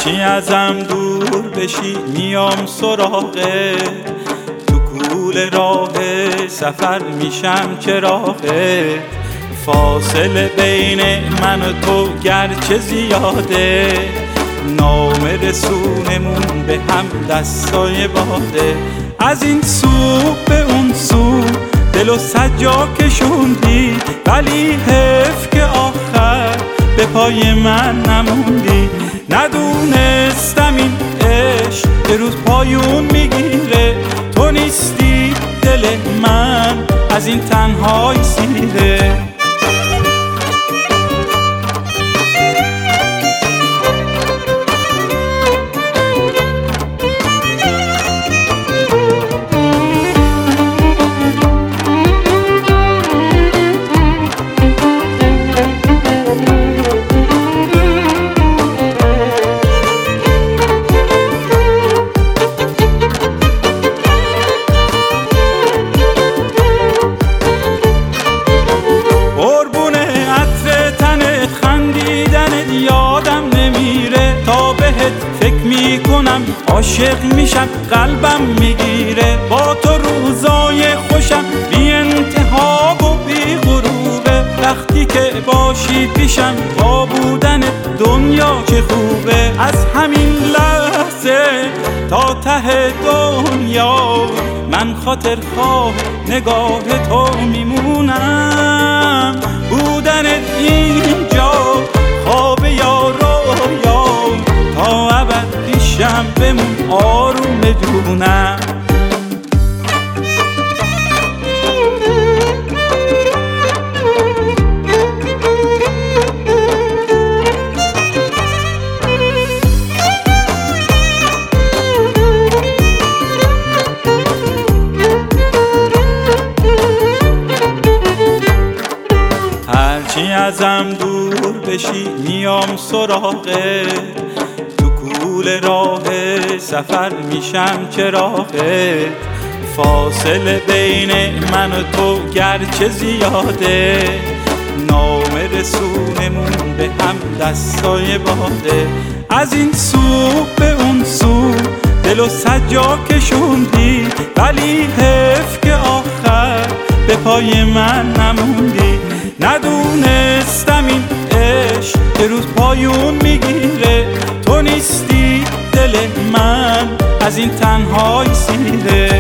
هرچی ازم دور بشی میام سراغه، تو کول راه سفر میشم چراغه. فاصله بین من و تو گرچه زیاده، نام رسونمون به هم دستای باده. از این سو به اون سو دل و سجا کشوندی، ولی حیف که آخر به پای من نموندی. ندونستم این عشق یه روز پایون میگیره، تو نیستی دل من از این تنهایی سیره. یادم نمیره تا بهت فکر میکنم، عاشق میشم قلبم میگیره. با تو روزای خوشم بی انتها و بی غروبه، وقتی که باشی پیشم با بودن دنیا چه خوبه. از همین لحظه تا ته دنیا من خاطر خواه نگاه تو میمونم. بودن اینجا خواب یا رویا، تا ابد پیشم بمون آروم بدونم. هرچی ازم دور بشی میام سراغه، تو کول راه سفر میشم چراغه. فاصله بین من و تو گرچه زیاده، نام رسونمون به هم دستای باده. از این سو به اون سو دل و سجا کشوندی، ولی حیف که آخر به پای من نموندی. ندونستم این عشق یه روز پایون میگیره، تو نیستی دل من از این تنهایی سیره.